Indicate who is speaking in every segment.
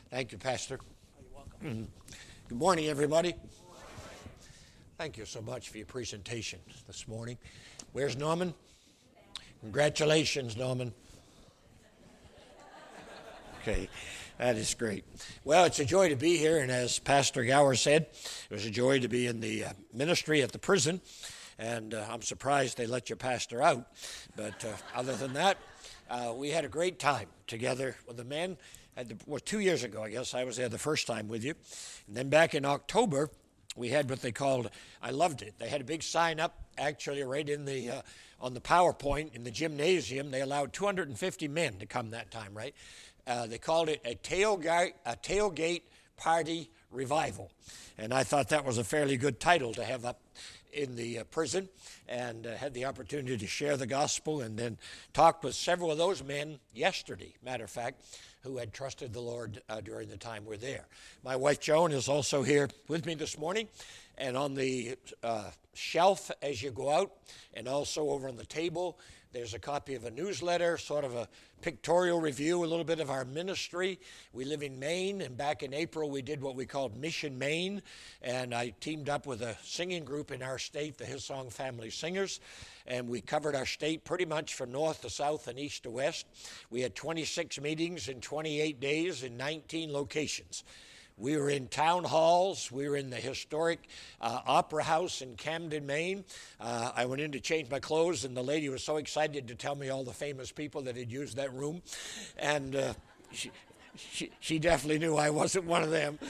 Speaker 1: Thank you, Pastor. You're welcome. Good morning, everybody. Thank you so much for your presentation this morning. Where's Norman? Congratulations, Norman. Okay, that is great. Well, it's a joy to be here, and as Pastor Gower said, it was a joy to be in the ministry at the prison, and I'm surprised they let your pastor out. But other than that, we had a great time together with the men. 2 years ago, I guess, I was there the first time with you. And then back in October, we had what they called, I loved it. They had a big sign up, actually, right in the on the PowerPoint in the gymnasium. They allowed 250 men to come that time, right? They called it a tailgate party revival. And I thought that was a fairly good title to have up in the prison, and had the opportunity to share the gospel, and then talked with several of those men yesterday, matter of fact, who had trusted the Lord during the time we're there. My wife Joan is also here with me this morning, and on the shelf as you go out, and also over on the table, there's a copy of a newsletter, sort of a pictorial review, a little bit of our ministry. We live in Maine, and back in April we did what we called Mission Maine, and I teamed up with a singing group in our state, the Hillsong Family Singers, and we covered our state pretty much from north to south and east to west. We had 26 meetings in 28 days in 19 locations. We were in town halls. We were in the historic Opera House in Camden, Maine. I went in to change my clothes, and the lady was so excited to tell me all the famous people that had used that room. And she definitely knew I wasn't one of them.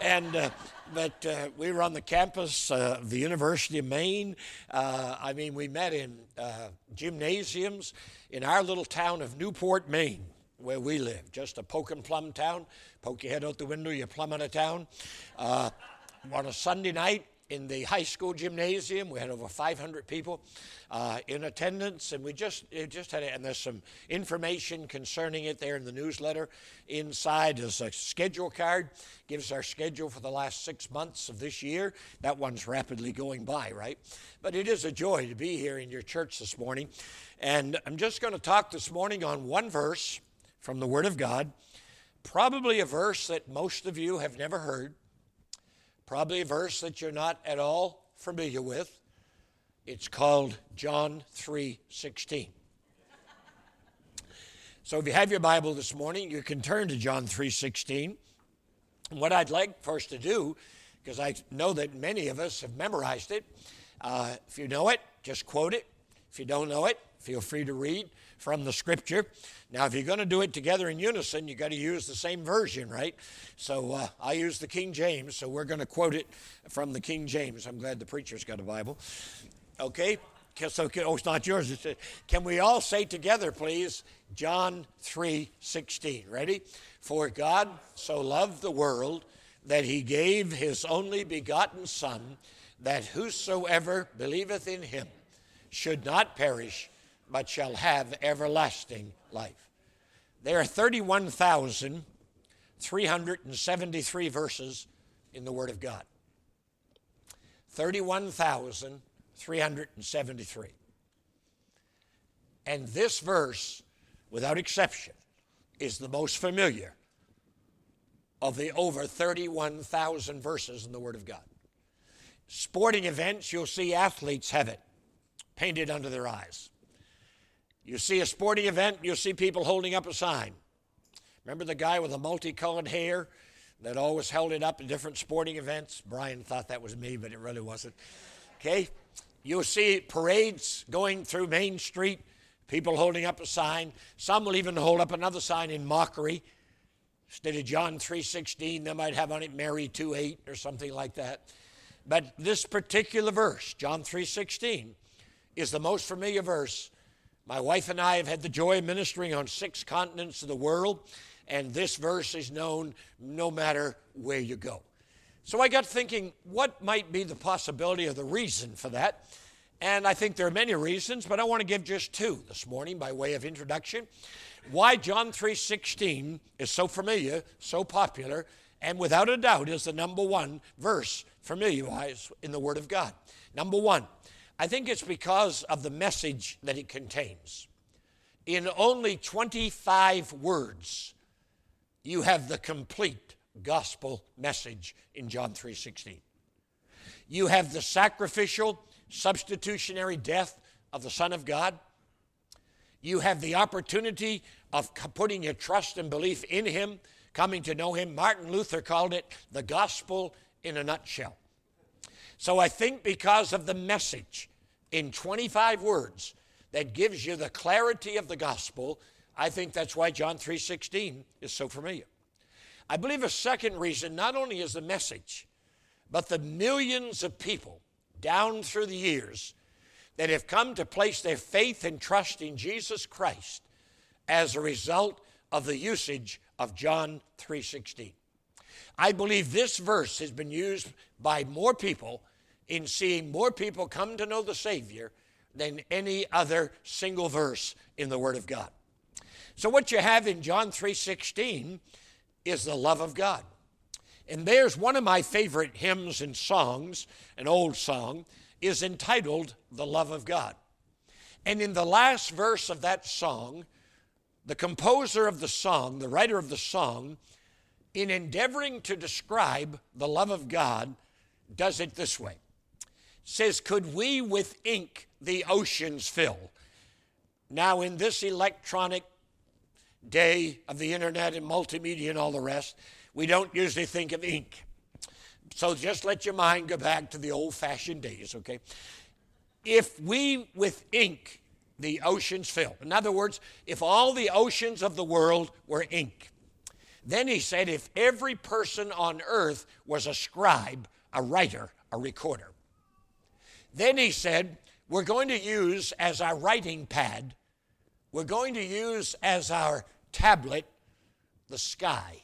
Speaker 1: But we were on the campus of the University of Maine. We met in gymnasiums in our little town of Newport, Maine, where we live, just a poke and plum town. Poke your head out the window, you're plumbing a town. On a Sunday night in the high school gymnasium, we had over 500 people in attendance, and it just had, and there's some information concerning it there in the newsletter. Inside is a schedule card, gives our schedule for the last 6 months of this year. That one's rapidly going by, right? But it is a joy to be here in your church this morning, and I'm just going to talk this morning on one verse from the Word of God, probably a verse that most of you have never heard, probably a verse that you're not at all familiar with. It's called John 3:16. So if you have your Bible this morning, you can turn to John 3:16. And what I'd like for us to do, because I know that many of us have memorized it, if you know it, just quote it. If you don't know it, feel free to read from the Scripture. Now, if you're going to do it together in unison, you've got to use the same version, right? So I use the King James, so we're going to quote it from the King James. I'm glad the preacher's got a Bible. Okay? So, it's not yours. Can we all say together, please, John 3:16. Ready? For God so loved the world that he gave his only begotten Son, that whosoever believeth in him should not perish, but shall have everlasting life. There are 31,373 verses in the Word of God. 31,373. And this verse, without exception, is the most familiar of the over 31,000 verses in the Word of God. Sporting events, you'll see athletes have it painted under their eyes. You see a sporting event, you'll see people holding up a sign. Remember the guy with the multicolored hair that always held it up at different sporting events? Brian thought that was me, but it really wasn't. Okay? You'll see parades going through Main Street, people holding up a sign. Some will even hold up another sign in mockery. Instead of John 3:16, they might have on it Mary 2:8 or something like that. But this particular verse, John 3:16, is the most familiar verse. My wife and I have had the joy of ministering on 6 continents of the world, and this verse is known no matter where you go. So I got thinking, what might be the possibility of the reason for that? And I think there are many reasons, but I want to give just 2 this morning by way of introduction. Why John 3:16 is so familiar, so popular, and without a doubt is the number 1 verse familiar-wise in the Word of God. Number 1. I think it's because of the message that it contains. In only 25 words, you have the complete gospel message in John 3:16. You have the sacrificial, substitutionary death of the Son of God. You have the opportunity of putting your trust and belief in him, coming to know him. Martin Luther called it the gospel in a nutshell. So I think because of the message in 25 words that gives you the clarity of the gospel, I think that's why John 3:16 is so familiar. I believe a second reason not only is the message, but the millions of people down through the years that have come to place their faith and trust in Jesus Christ as a result of the usage of John 3:16. I believe this verse has been used by more people in seeing more people come to know the Savior than any other single verse in the Word of God. So what you have in John 3:16 is the love of God. And there's one of my favorite hymns and songs, an old song, is entitled The Love of God. And in the last verse of that song, the composer of the song, the writer of the song, in endeavoring to describe the love of God, does it this way. It says, could we with ink the oceans fill? Now in this electronic day of the internet and multimedia and all the rest, we don't usually think of ink. So just let your mind go back to the old-fashioned days, okay? If we with ink the oceans fill, in other words, if all the oceans of the world were ink, then he said if every person on earth was a scribe, a writer, a recorder, then he said we're going to use as our writing pad, we're going to use as our tablet the sky.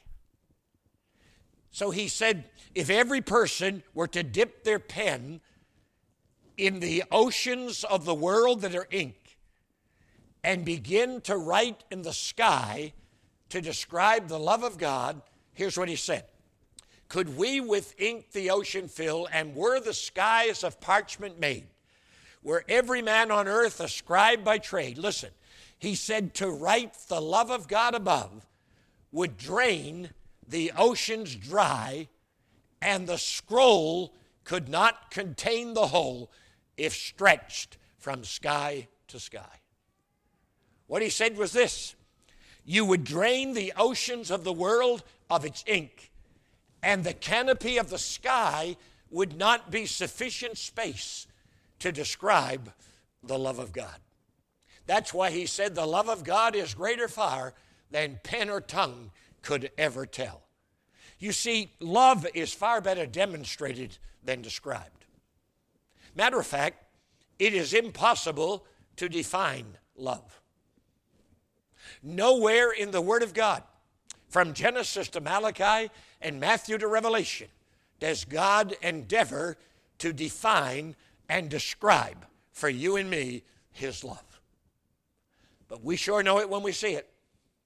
Speaker 1: So he said if every person were to dip their pen in the oceans of the world that are ink and begin to write in the sky to describe the love of God, here's what he said. Could we with ink the ocean fill, and were the skies of parchment made, were every man on earth a scribe by trade? Listen, he said to write the love of God above would drain the oceans dry, and the scroll could not contain the whole if stretched from sky to sky. What he said was this: you would drain the oceans of the world of its ink, and the canopy of the sky would not be sufficient space to describe the love of God. That's why he said the love of God is greater far than pen or tongue could ever tell. You see, love is far better demonstrated than described. Matter of fact, it is impossible to define love. Nowhere in the Word of God, from Genesis to Malachi and Matthew to Revelation, does God endeavor to define and describe for you and me his love. But we sure know it when we see it.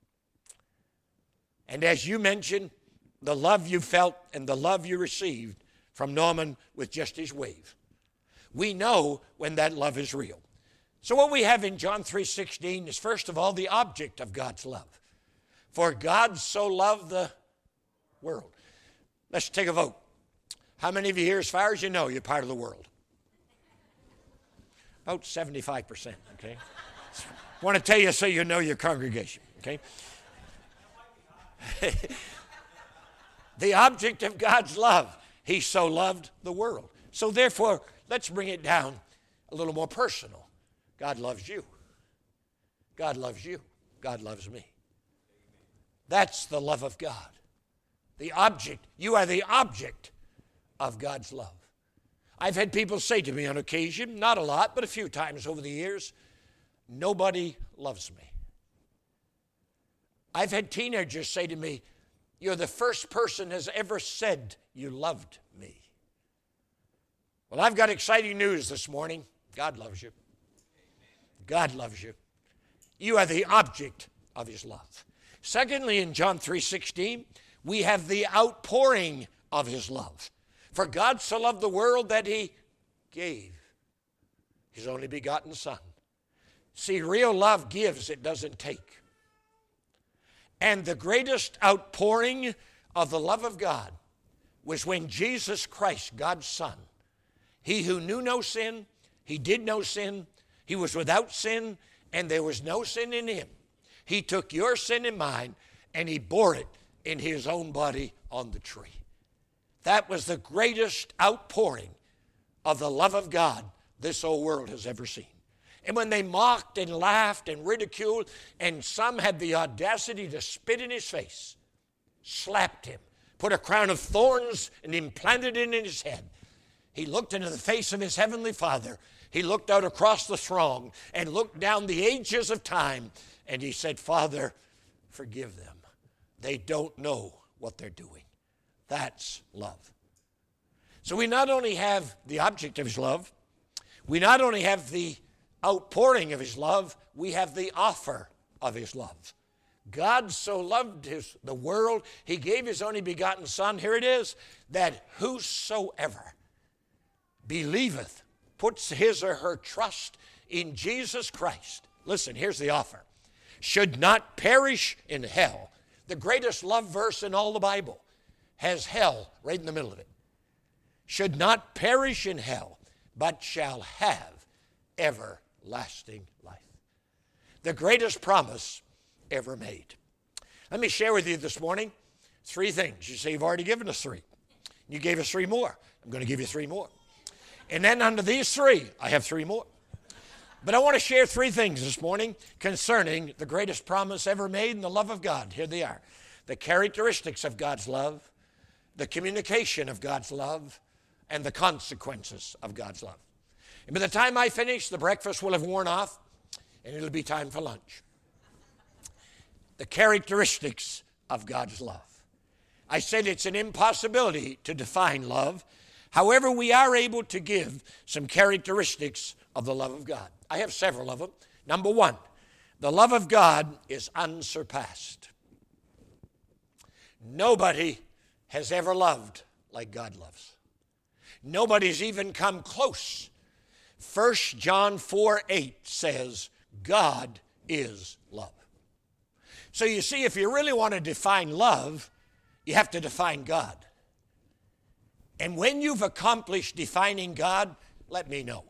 Speaker 1: And as you mentioned, the love you felt and the love you received from Norman with just his wave. We know when that love is real. So what we have in John 3:16 is, first of all, the object of God's love. For God so loved the world. Let's take a vote. How many of you here, as far as you know, you're part of the world? About 75%, okay? I want to tell you so you know your congregation, okay? The object of God's love, he so loved the world. So therefore, let's bring it down a little more personal. God loves you. God loves you. God loves me. That's the love of God. The object. You are the object of God's love. I've had people say to me on occasion, not a lot, but a few times over the years, nobody loves me. I've had teenagers say to me, you're the first person has ever said you loved me. Well, I've got exciting news this morning. God loves you. God loves you. You are the object of his love. Secondly, in John 3:16, we have the outpouring of his love. For God so loved the world that he gave his only begotten Son. See, real love gives, it doesn't take. And the greatest outpouring of the love of God was when Jesus Christ, God's Son, he who knew no sin, he did no sin, he was without sin, and there was no sin in him. He took your sin and mine, and he bore it in his own body on the tree. That was the greatest outpouring of the love of God this whole world has ever seen. And when they mocked and laughed and ridiculed, and some had the audacity to spit in his face, slapped him, put a crown of thorns and implanted it in his head, he looked into the face of his heavenly Father. He looked out across the throng and looked down the ages of time, and he said, Father, forgive them. They don't know what they're doing. That's love. So we not only have the object of his love, we not only have the outpouring of his love, we have the offer of his love. God so loved the world, he gave his only begotten Son, here it is, that whosoever believeth, puts his or her trust in Jesus Christ, listen, here's the offer, should not perish in hell. The greatest love verse in all the Bible has hell right in the middle of it. Should not perish in hell, but shall have everlasting life. The greatest promise ever made. Let me share with you this morning 3 things. You say you've already given us 3. You gave us 3 more. I'm going to give you 3 more. And then under these 3, I have 3 more. But I want to share 3 things this morning concerning the greatest promise ever made in the love of God. Here they are. The characteristics of God's love, the communication of God's love, and the consequences of God's love. And by the time I finish, the breakfast will have worn off, and it'll be time for lunch. The characteristics of God's love. I said it's an impossibility to define love. However, we are able to give some characteristics of the love of God. I have several of them. Number 1, the love of God is unsurpassed. Nobody has ever loved like God loves. Nobody's even come close. 1 John 4:8 says, God is love. So you see, if you really want to define love, you have to define God. And when you've accomplished defining God, let me know.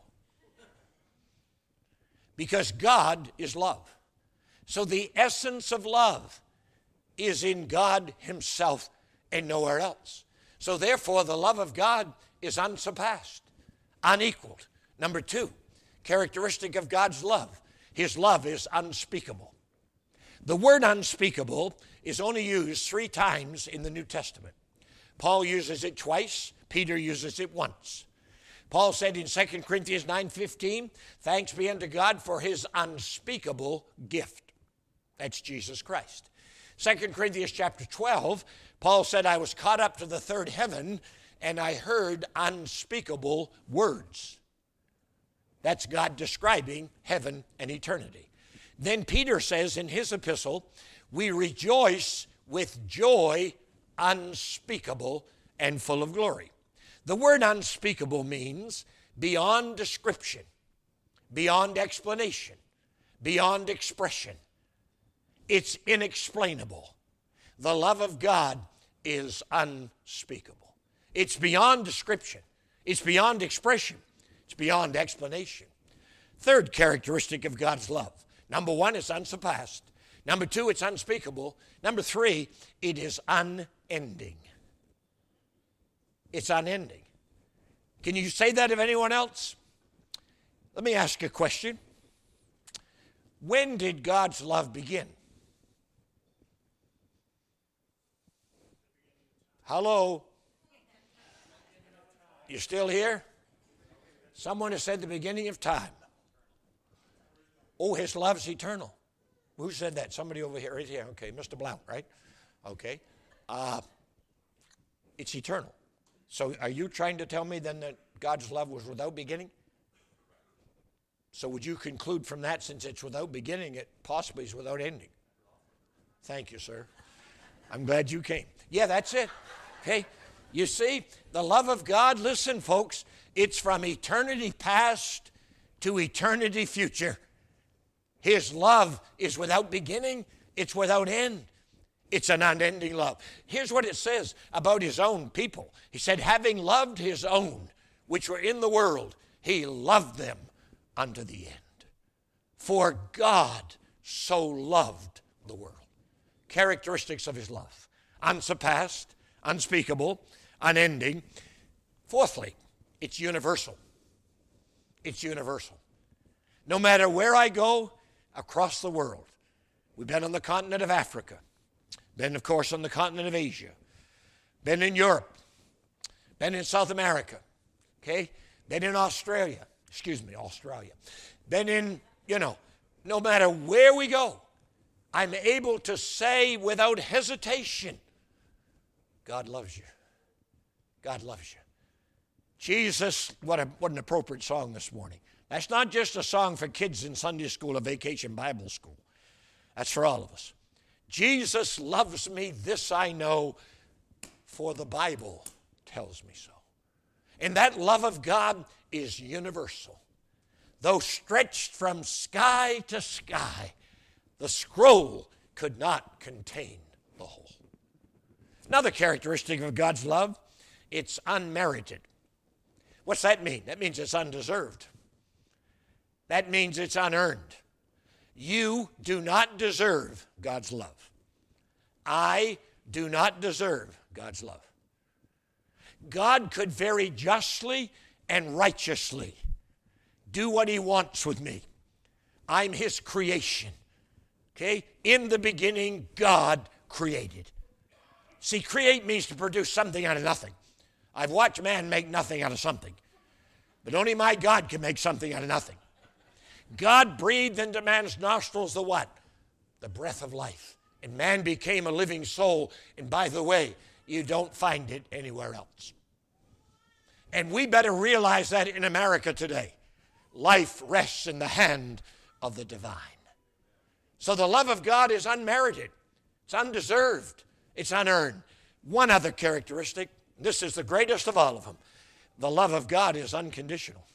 Speaker 1: Because God is love. So the essence of love is in God himself and nowhere else. So therefore, the love of God is unsurpassed, unequaled. Number 2, characteristic of God's love. His love is unspeakable. The word unspeakable is only used 3 times in the New Testament. Paul uses it twice. Peter uses it once. Paul said in 2 Corinthians 9:15, thanks be unto God for his unspeakable gift. That's Jesus Christ. 2 Corinthians chapter 12, Paul said, I was caught up to the 3rd heaven, and I heard unspeakable words. That's God describing heaven and eternity. Then Peter says in his epistle, we rejoice with joy unspeakable and full of glory. The word unspeakable means beyond description, beyond explanation, beyond expression. It's inexplainable. The love of God is unspeakable. It's beyond description. It's beyond expression. It's beyond explanation. 3rd characteristic of God's love. Number 1, it's unsurpassed. Number 2, it's unspeakable. Number 3, it is unending. It's unending. Can you say that of anyone else? Let me ask you a question. When did God's love begin? Hello? You still here? Someone has said the beginning of time. Oh, his love's eternal. Who said that? Somebody over here, right here. Okay, Mr. Blount, right? Okay. It's eternal. So are you trying to tell me then that God's love was without beginning? So would you conclude from that, since it's without beginning, it possibly is without ending? Thank you, sir. I'm glad you came. Yeah, that's it. Okay. You see, the love of God, listen, folks, it's from eternity past to eternity future. His love is without beginning. It's without end. It's an unending love. Here's what it says about his own people. He said, having loved his own, which were in the world, he loved them unto the end. For God so loved the world. Characteristics of his love: unsurpassed, unspeakable, unending. Fourthly, it's universal. It's universal. No matter where I go across the world, we've been on the continent of Africa, been, of course, on the continent of Asia, been in Europe, been in South America, okay, been in Australia, been in, no matter where we go, I'm able to say without hesitation, God loves you. God loves you. Jesus, what an appropriate song this morning. That's not just a song for kids in Sunday school or vacation Bible school. That's for all of us. Jesus loves me, this I know, for the Bible tells me so. And that love of God is universal. Though stretched from sky to sky, the scroll could not contain the whole. Another characteristic of God's love, it's unmerited. What's that mean? That means it's undeserved. That means it's unearned. You do not deserve God's love. I do not deserve God's love. God could very justly and righteously do what he wants with me. I'm his creation. Okay? In the beginning, God created. See, create means to produce something out of nothing. I've watched man make nothing out of something. But only my God can make something out of nothing. God breathed into man's nostrils the what? The breath of life. And man became a living soul. And by the way, you don't find it anywhere else. And we better realize that in America today. Life rests in the hand of the divine. So the love of God is unmerited. It's undeserved. It's unearned. One other characteristic, this is the greatest of all of them. The love of God is unconditional.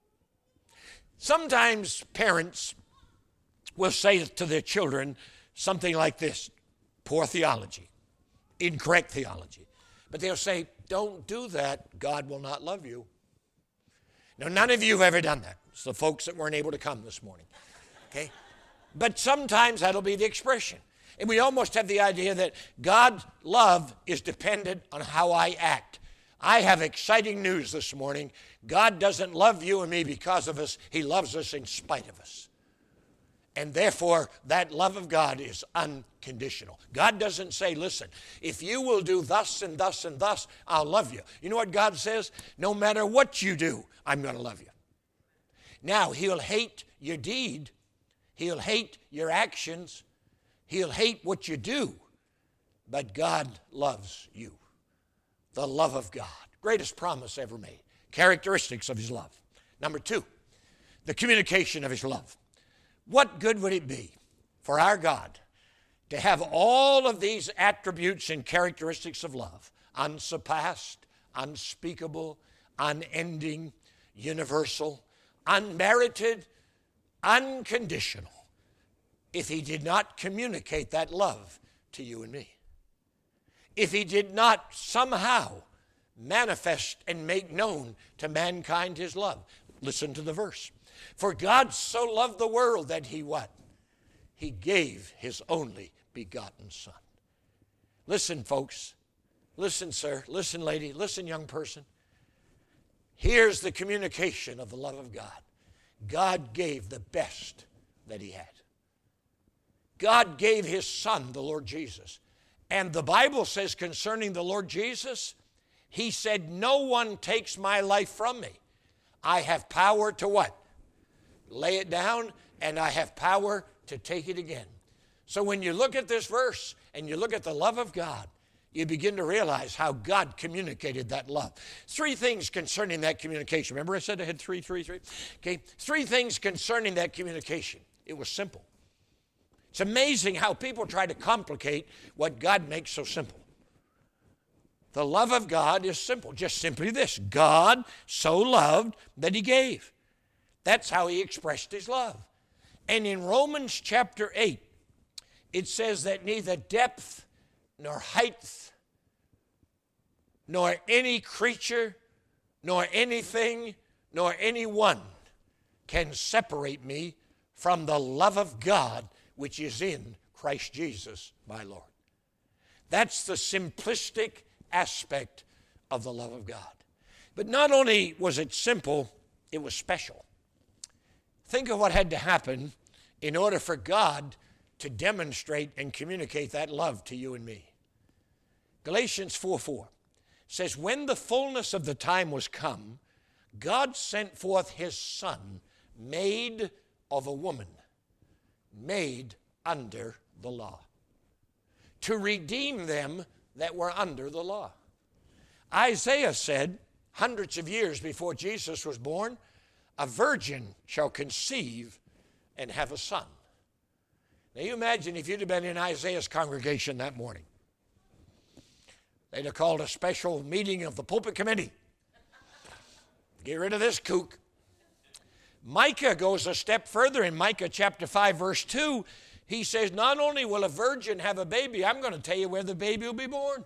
Speaker 1: Sometimes parents will say to their children something like this: poor theology, incorrect theology. But they'll say, don't do that, God will not love you. Now, none of you have ever done that. It's the folks that weren't able to come this morning. Okay? But sometimes that'll be the expression. And we almost have the idea that God's love is dependent on how I act. I have exciting news this morning. God doesn't love you and me because of us. He loves us in spite of us. And therefore, that love of God is unconditional. God doesn't say, listen, if you will do thus and thus and thus, I'll love you. You know what God says? No matter what you do, I'm going to love you. Now, he'll hate your deed. He'll hate your actions. He'll hate what you do. But God loves you. The love of God. Greatest promise ever made. Characteristics of his love. Number two, the communication of his love. What good would it be for our God to have all of these attributes and characteristics of love, unsurpassed, unspeakable, unending, universal, unmerited, unconditional, if he did not communicate that love to you and me? If he did not somehow manifest and make known to mankind his love. Listen to the verse. For God so loved the world that he what? He gave his only begotten Son. Listen, folks. Listen, sir. Listen, lady. Listen, young person. Here's the communication of the love of God. God gave the best that he had. God gave his Son, the Lord Jesus. And the Bible says concerning the Lord Jesus, he said, no one takes my life from me. I have power to what? Lay it down, and I have power to take it again. So when you look at this verse and you look at the love of God, you begin to realize how God communicated that love. Three things concerning that communication. Remember I said I had three? Okay, three things concerning that communication. It was simple. It's amazing how people try to complicate what God makes so simple. The love of God is simple, just simply this: God so loved that he gave. That's how he expressed his love. And in Romans chapter 8, it says that neither depth nor height, nor any creature, nor anything, nor anyone can separate me from the love of God which is in Christ Jesus, my Lord. That's the simplistic aspect of the love of God. But not only was it simple, it was special. Think of what had to happen in order for God to demonstrate and communicate that love to you and me. Galatians 4:4 says, when the fullness of the time was come, God sent forth his Son, made of a woman, made under the law, to redeem them that were under the law. Isaiah said, hundreds of years before Jesus was born, a virgin shall conceive and have a son. Now you imagine if you'd have been in Isaiah's congregation that morning. They'd have called a special meeting of the pulpit committee. Get rid of this kook. Micah goes a step further in Micah chapter 5 verse 2. He says, not only will a virgin have a baby, I'm going to tell you where the baby will be born.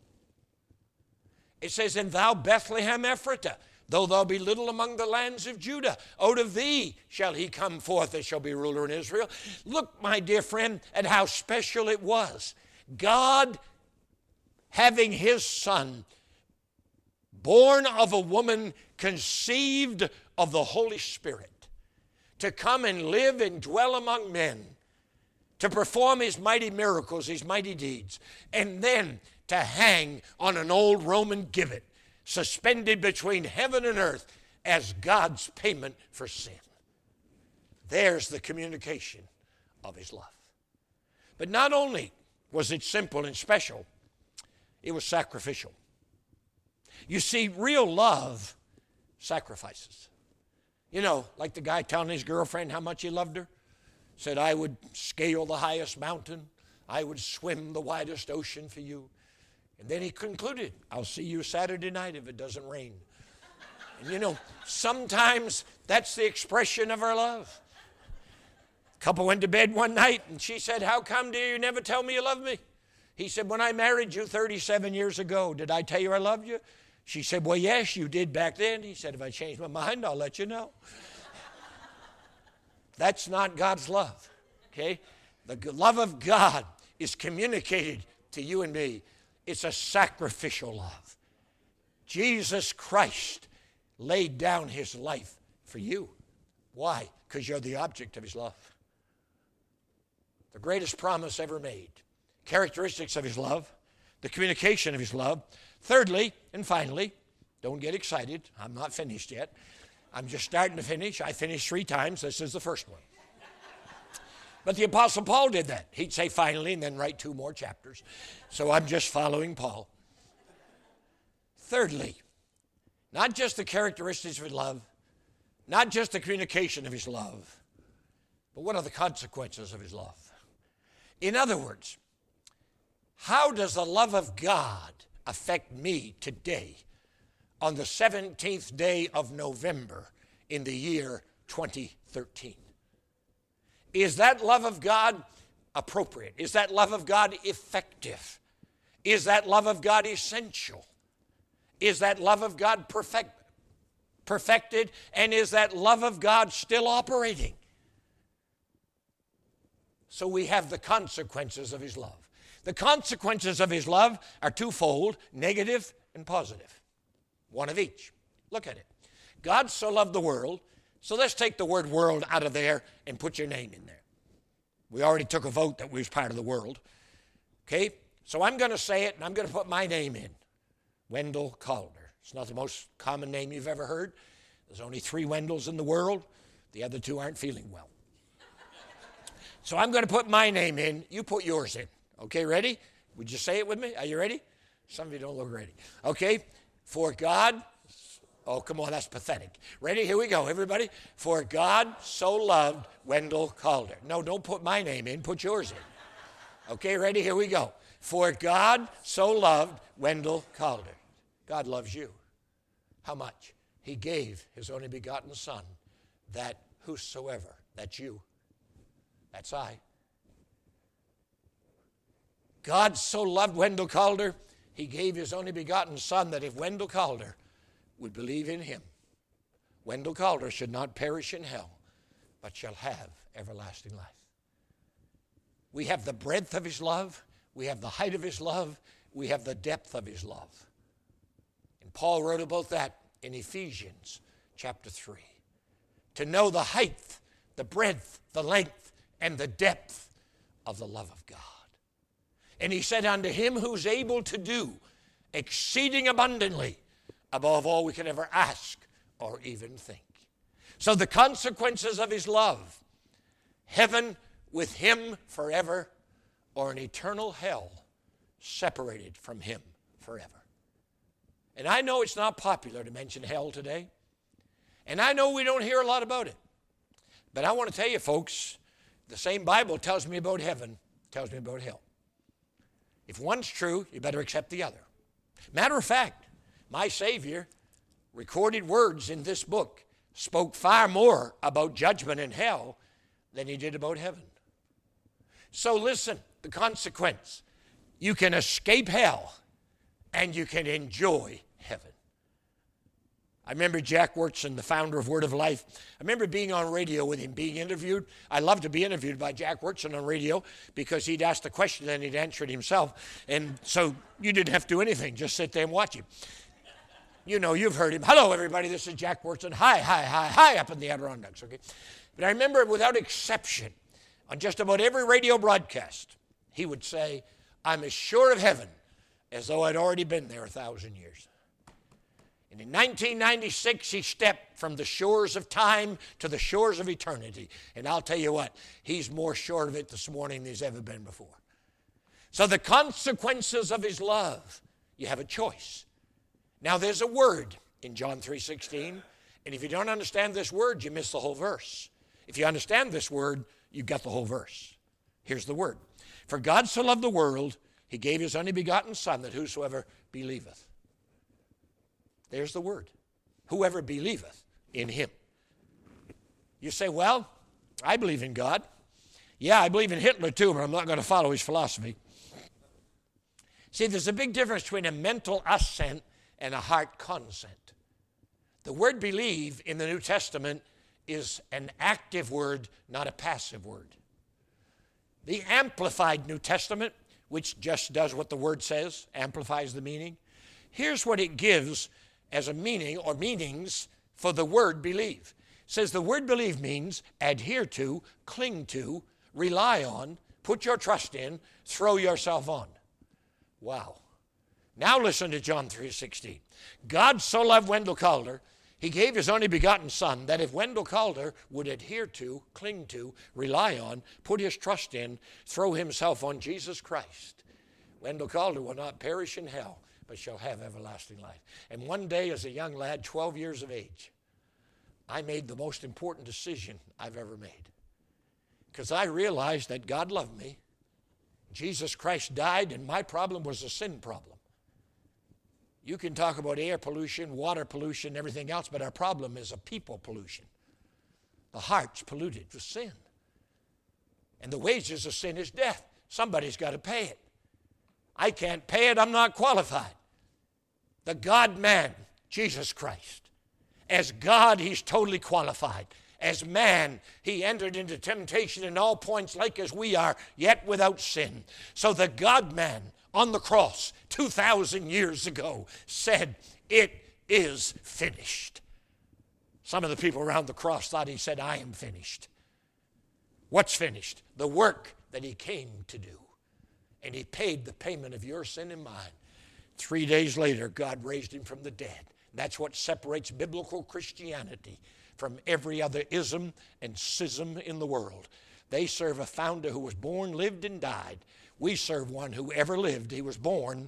Speaker 1: It says, and thou Bethlehem Ephratah, though thou be little among the lands of Judah, out of thee shall he come forth that shall be ruler in Israel. Look, my dear friend, at how special it was. God having his Son, born of a woman, conceived of the Holy Spirit, to come and live and dwell among men, to perform his mighty miracles, his mighty deeds, and then to hang on an old Roman gibbet, suspended between heaven and earth as God's payment for sin. There's the communication of his love. But not only was it simple and special, it was sacrificial. You see, real love sacrifices. You know, like the guy telling his girlfriend how much he loved her. Said, I would scale the highest mountain. I would swim the widest ocean for you. And then he concluded, I'll see you Saturday night if it doesn't rain. And you know, sometimes that's the expression of our love. A couple went to bed one night and she said, how come do you never tell me you love me? He said, when I married you 37 years ago, did I tell you I loved you? She said, well, yes, you did back then. He said, if I change my mind, I'll let you know. That's not God's love, okay? The love of God is communicated to you and me. It's a sacrificial love. Jesus Christ laid down his life for you. Why? Because you're the object of his love. The greatest promise ever made. Characteristics of his love, the communication of his love. Thirdly, and finally, don't get excited. I'm not finished yet. I'm just starting to finish. I finished 3 times. This is the first one. But the Apostle Paul did that. He'd say finally and then write 2 more chapters. So I'm just following Paul. Thirdly, not just the characteristics of his love, not just the communication of his love, but what are the consequences of his love? In other words, how does the love of God affect me today on the 17th day of November in the year 2013? Is that love of God appropriate? Is that love of God effective? Is that love of God essential? Is that love of God perfected? And is that love of God still operating? So we have the consequences of his love. The consequences of his love are twofold, negative and positive. One of each. Look at it. God so loved the world. So let's take the word world out of there and put your name in there. We already took a vote that we was part of the world. Okay? So I'm going to say it and I'm going to put my name in. Wendell Calder. It's not the most common name you've ever heard. There's only 3 Wendells in the world. The other 2 aren't feeling well. So I'm going to put my name in. You put yours in. Okay, ready? Would you say it with me? Are you ready? Some of you don't look ready. Okay. For God, oh, come on, that's pathetic. Ready? Here we go, everybody. For God so loved Wendell Calder. No, don't put my name in. Put yours in. Okay, ready? Here we go. For God so loved Wendell Calder. God loves you. How much? He gave his only begotten Son, that whosoever, that's you, that's I, God so loved Wendell Calder, he gave his only begotten Son, that if Wendell Calder would believe in him, Wendell Calder should not perish in hell, but shall have everlasting life. We have the breadth of his love. We have the height of his love. We have the depth of his love. And Paul wrote about that in Ephesians chapter 3. To know the height, the breadth, the length, and the depth of the love of God. And he said, unto him who's able to do exceeding abundantly above all we can ever ask or even think. So the consequences of his love, heaven with him forever, or an eternal hell separated from him forever. And I know it's not popular to mention hell today, and I know we don't hear a lot about it. But I want to tell you, folks, the same Bible tells me about heaven, tells me about hell. If one's true, you better accept the other. Matter of fact, my Savior, recorded words in this book, spoke far more about judgment and hell than he did about heaven. So listen, the consequence. You can escape hell and you can enjoy heaven. I remember Jack Wyrtzen, the founder of Word of Life. I remember being on radio with him, being interviewed. I love to be interviewed by Jack Wyrtzen on radio because he'd ask the question and he'd answer it himself. And so you didn't have to do anything, just sit there and watch him. You know, you've heard him. Hello, everybody, this is Jack Wyrtzen. Hi, up in the Adirondacks, okay? But I remember without exception, on just about every radio broadcast, he would say, I'm as sure of heaven as though I'd already been there 1,000 years. And in 1996, he stepped from the shores of time to the shores of eternity. And I'll tell you what, he's more sure of it this morning than he's ever been before. So the consequences of his love, you have a choice. Now there's a word in John 3:16, and if you don't understand this word, you miss the whole verse. If you understand this word, you got the whole verse. Here's the word. For God so loved the world, he gave his only begotten Son, that whosoever believeth. There's the word. Whoever believeth in him. You say, well, I believe in God. Yeah, I believe in Hitler too, but I'm not going to follow his philosophy. See, there's a big difference between a mental assent and a heart consent. The word believe in the New Testament is an active word, not a passive word. The Amplified New Testament, which just does what the word says, amplifies the meaning. Here's what it gives as a meaning or meanings for the word believe. It says the word believe means adhere to, cling to, rely on, put your trust in, throw yourself on. Wow. Now listen to John 3:16. God so loved Wendell Calder, he gave his only begotten Son, that if Wendell Calder would adhere to, cling to, rely on, put his trust in, throw himself on Jesus Christ, Wendell Calder will not perish in hell, but shall have everlasting life. And one day as a young lad, 12 years of age, I made the most important decision I've ever made. Because I realized that God loved me. Jesus Christ died, and my problem was a sin problem. You can talk about air pollution, water pollution, everything else, but our problem is a people pollution. The heart's polluted with sin. And the wages of sin is death. Somebody's got to pay it. I can't pay it, I'm not qualified. The God-man, Jesus Christ. As God, he's totally qualified. As man, he entered into temptation in all points like as we are, yet without sin. So the God-man on the cross 2,000 years ago said, it is finished. Some of the people around the cross thought he said, I am finished. What's finished? The work that he came to do. And he paid the payment of your sin and mine. 3 days later, God raised him from the dead. That's what separates biblical Christianity from every other ism and schism in the world. They serve a founder who was born, lived, and died. We serve one who ever lived. He was born,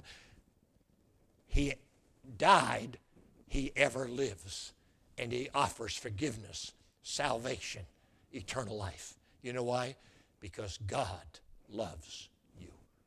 Speaker 1: he died, he ever lives. And he offers forgiveness, salvation, eternal life. You know why? Because God loves you.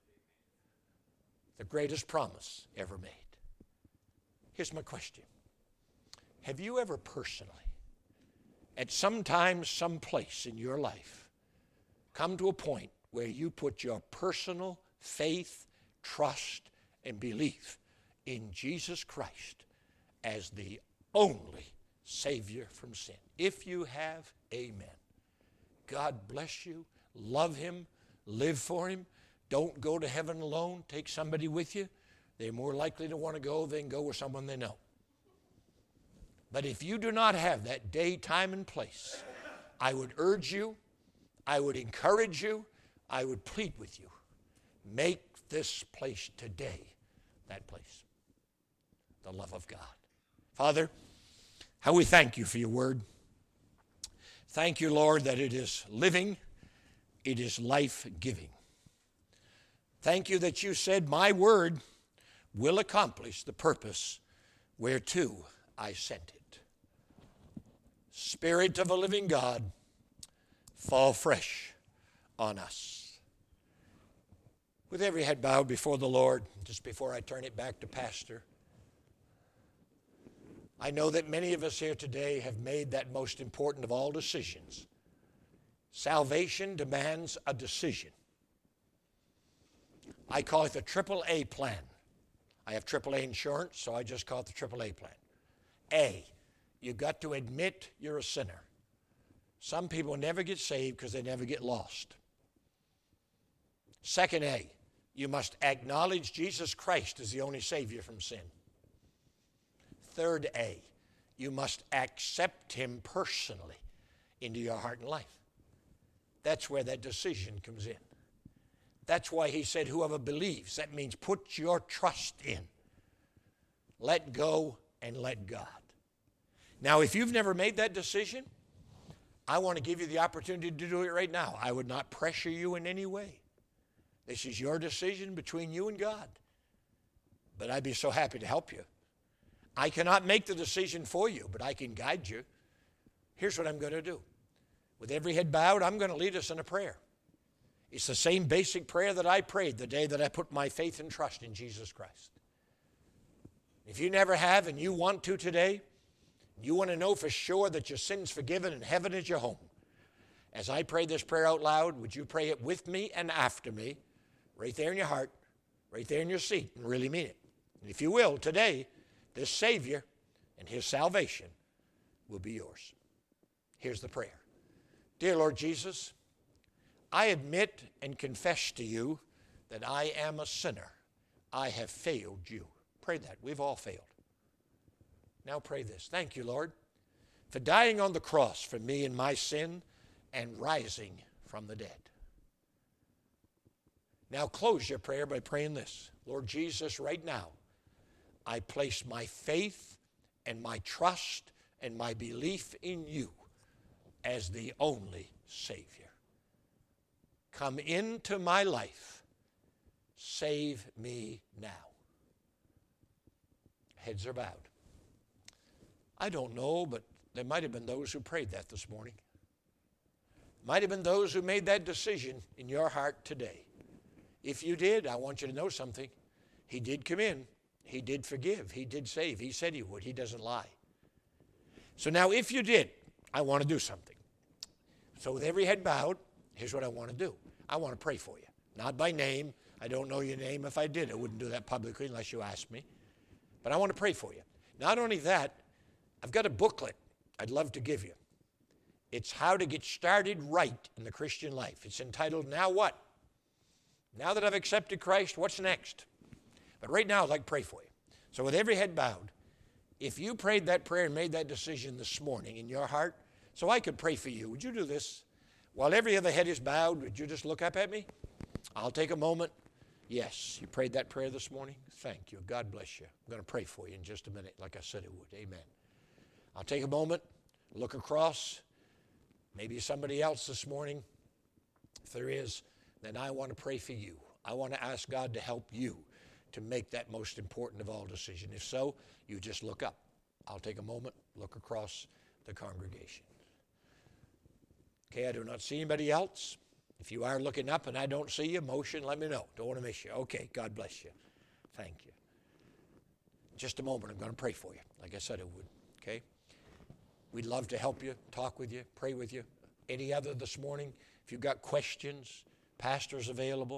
Speaker 1: The greatest promise ever made. Here's my question. Have you ever personally, at some time, some place in your life, come to a point where you put your personal faith, trust, and belief in Jesus Christ as the only Savior from sin. If you have, amen. God bless you. Love Him. Live for Him. Don't go to heaven alone. Take somebody with you. They're more likely to want to go than go with someone they know. But if you do not have that day, time, and place, I would urge you, I would encourage you, I would plead with you. Make this place today that place. The love of God. Father, how we thank you for your word. Thank you, Lord, that it is living, it is life-giving. Thank you that you said, my word will accomplish the purpose whereto I sent it. Spirit of a living God, fall fresh on us. With every head bowed before the Lord, just before I turn it back to Pastor, I know that many of us here today have made that most important of all decisions. Salvation demands a decision. I call it the AAA plan. I have AAA insurance, so I just call it the AAA plan. A, you've got to admit you're a sinner. Some people never get saved because they never get lost. Second A, you must acknowledge Jesus Christ as the only Savior from sin. Third A, you must accept Him personally into your heart and life. That's where that decision comes in. That's why He said, whoever believes, that means put your trust in. Let go and let God. Now, if you've never made that decision, I want to give you the opportunity to do it right now. I would not pressure you in any way. This is your decision between you and God. But I'd be so happy to help you. I cannot make the decision for you, but I can guide you. Here's what I'm going to do. With every head bowed, I'm going to lead us in a prayer. It's the same basic prayer that I prayed the day that I put my faith and trust in Jesus Christ. If you never have and you want to today, you want to know for sure that your sin's forgiven and heaven is your home. As I pray this prayer out loud, would you pray it with me and after me, right there in your heart, right there in your seat, and really mean it? And if you will, today, this Savior and His salvation will be yours. Here's the prayer. Dear Lord Jesus, I admit and confess to you that I am a sinner. I have failed you. Pray that. We've all failed. Now pray this. Thank you, Lord, for dying on the cross for me and my sin and rising from the dead. Now close your prayer by praying this. Lord Jesus, right now, I place my faith and my trust and my belief in you as the only Savior. Come into my life. Save me now. Heads are bowed. I don't know, but there might have been those who prayed that this morning. Might have been those who made that decision in your heart today. If you did, I want you to know something. He did come in. He did forgive. He did save. He said He would. He doesn't lie. So now if you did, I want to do something. So with every head bowed, here's what I want to do. I want to pray for you. Not by name. I don't know your name. If I did, I wouldn't do that publicly unless you asked me. But I want to pray for you. Not only that, I've got a booklet I'd love to give you. It's how to get started right in the Christian life. It's entitled, Now What? Now that I've accepted Christ, what's next? But right now, I'd like to pray for you. So with every head bowed, if you prayed that prayer and made that decision this morning in your heart, so I could pray for you, would you do this? While every other head is bowed, would you just look up at me? I'll take a moment. Yes, you prayed that prayer this morning? Thank you. God bless you. I'm going to pray for you in just a minute, like I said it would. Amen. I'll take a moment, look across. Maybe somebody else this morning. If there is, then I want to pray for you. I want to ask God to help you to make that most important of all decision. If so, you just look up. I'll take a moment, look across the congregation. Okay, I do not see anybody else. If you are looking up and I don't see you, motion, let me know. Don't want to miss you. Okay, God bless you. Thank you. In just a moment, I'm going to pray for you, like I said I would. Okay? We'd love to help you, talk with you, pray with you. Any other this morning? If you've got questions, pastor's available.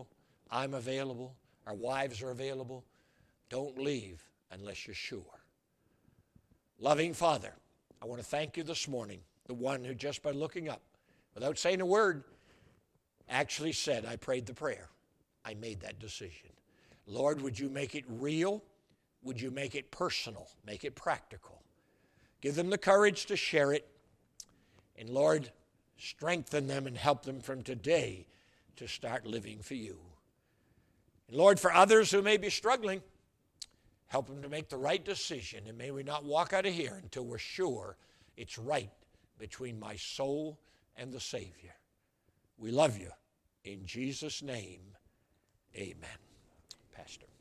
Speaker 1: I'm available. Our wives are available. Don't leave unless you're sure. Loving Father, I want to thank you this morning, the one who just by looking up, without saying a word, actually said, I prayed the prayer. I made that decision. Lord, would you make it real? Would you make it personal? Make it practical. Give them the courage to share it. And Lord, strengthen them and help them from today to start living for you. And Lord, for others who may be struggling, help them to make the right decision. And may we not walk out of here until we're sure it's right between my soul and the Savior. We love you. In Jesus' name, amen. Pastor.